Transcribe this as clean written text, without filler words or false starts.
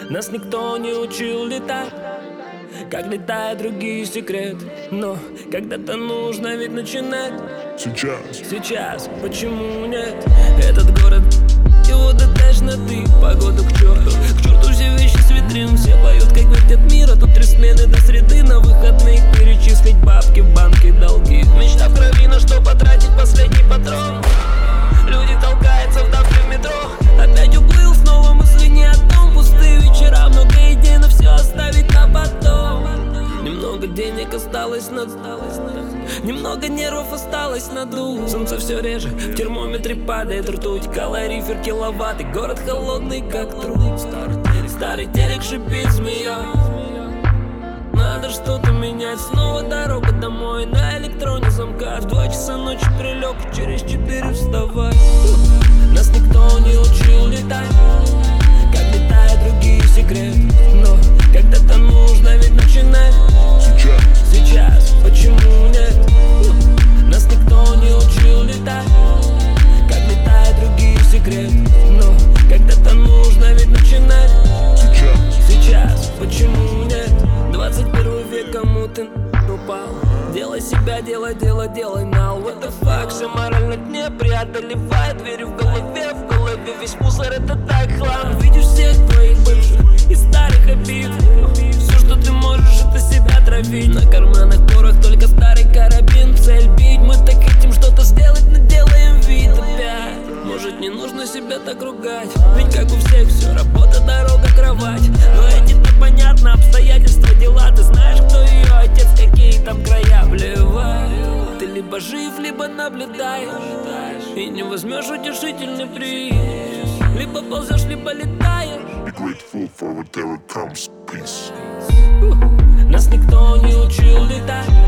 Нас никто не учил летать, как летают другие секреты. Но когда-то нужно ведь начинать. Сейчас, почему нет? Этот город, его до тошноты, погоду к черту все вещи с витрин. Все поют, как вертят мир, а тут 3 смены до среды. На выходных перечислить бабки в банке, долги. Мечта в крови, на что потратить последний патрон. Люди толкаются в давке в метро. Опять уплыл, снова мысли не о том. Пустые вечера, много идей, но все оставить на потом. Немного денег осталось на немного нервов осталось на дух. Солнце все реже, в термометре падает ртуть. Калорифер киловатт, и город холодный как труд. Старый телек шипит, змея. Надо что-то менять. Снова дорога домой на электроне замка. В 2 часа ночи прилег, через 4 вставай. Нас никто не учил летать, как летают другие секреты. Но когда-то нужно ведь начинать. Сейчас, почему нет? Нас никто не учил летать, как летают другие секреты. Но когда-то нужно ведь начинать. Сейчас, почему нет? 21 век, кому ты упал? Делай себя, делай now. What the fuck, все морально дне преодолевает. Верю в голове весь мусор, это так хлам. Видишь всех твоих бывших и старых обид. Все, что ты можешь, это себя травить. На карманах порох, только старый карабин. Цель бить, мы так хотим что-то сделать, но делаем вид опять. Может, не нужно себя так ругать, ведь как у всех все, работа, дорога, кровать. Но эти-то понятно, обстоятельства, дела. Ты знаешь, кто ее отец, какие там края. Плевать, ты либо жив, либо наблюдаешь, и не возьмешь утешительный приз. Либо ползешь, либо летаешь. Нас никто не учил летать,